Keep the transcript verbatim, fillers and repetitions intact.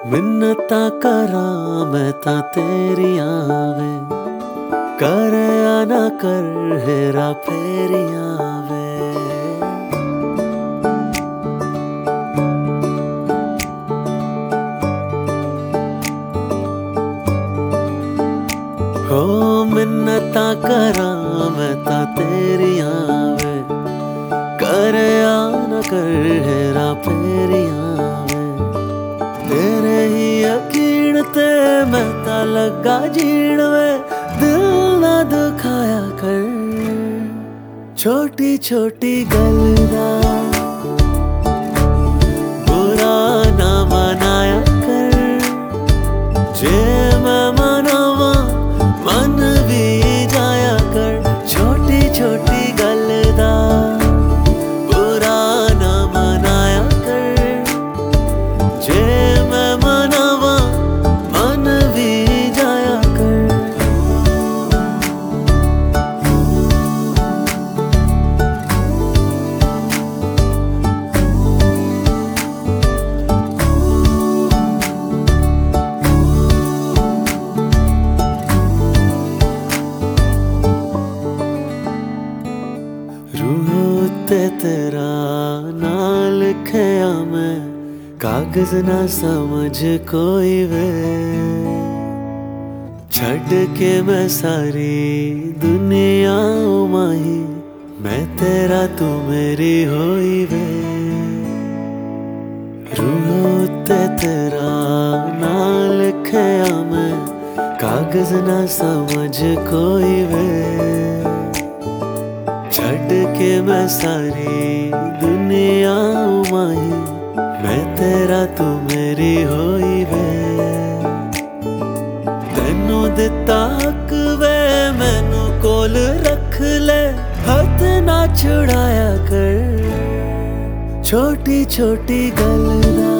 मिन्नता करा मैं ता तेरियां वे, कर या ना कर हेरा फेरियां वे। हो मिन्नता करा मैं ता तेरियां वे, कर या ना कर हेरा फेरियां वे। तेरे ही यकीन ते मैं ता लगा जीण वे, दिल ना दुखाया कर छोटी छोटी गल दा बुरा ना मनाया कर। जे मैं मनावा मन भी जाया कर, छोटी छोटी गल दा बुरा ना मनाया कर। जे मैं मनावा मन भी जाया कर। रूह उत्ते तेरा नाम लिखया मैं, कागज ना समझ कोई वे। छड़ के मैं सारी दुनिया माही, मैं तेरा तू मेरी होई वे। रूह उत्ते तेरा नाम लिखया मैं, कागज ना समझ कोई वे। छड़ के मैं सारी दुनिया माही, मैं तेरा तू मेरी होई वे। तेनू दिता हक वे मैनू कोल रख ले, हथ ना छुड़ाया कर छोटी छोटी गल दा।